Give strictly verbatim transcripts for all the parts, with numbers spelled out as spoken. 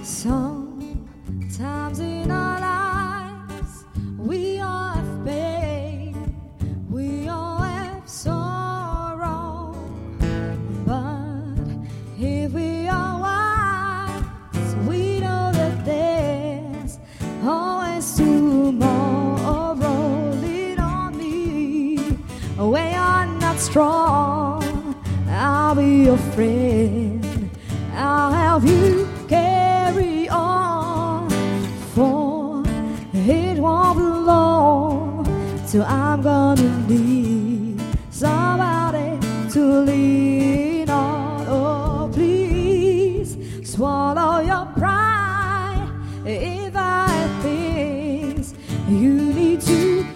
Sometimes in our lives we all have pain, we all have sorrow, but if we are wise, we know that there's always tomorrow. Lean on me when you're not strong, I'll be your friend, I'll help you carry on, for it won't be long till I'm gonna need somebody to lean on. Oh, please swallow your pride if I have things you need to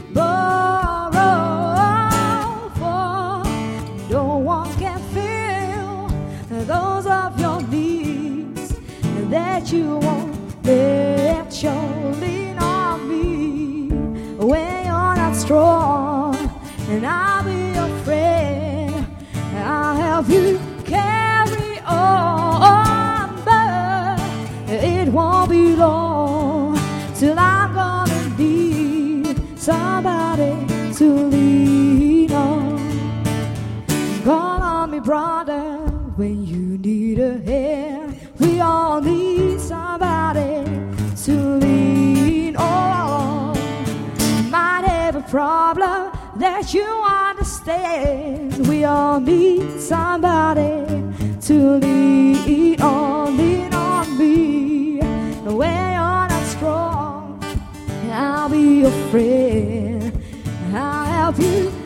borrow, for no one can fill those of your needs that you won't let you lean on me when you're not strong, and I'll be your friend, I'll help you carry on, but it won't be long till I'm gonna need somebody to lean on. Call on me, brother, when you need a hand. We all need somebody to lean on. Might have a problem that you understand. We all need somebody to lean on. Lean on me when you're not strong, I'll be your friend, I'll help you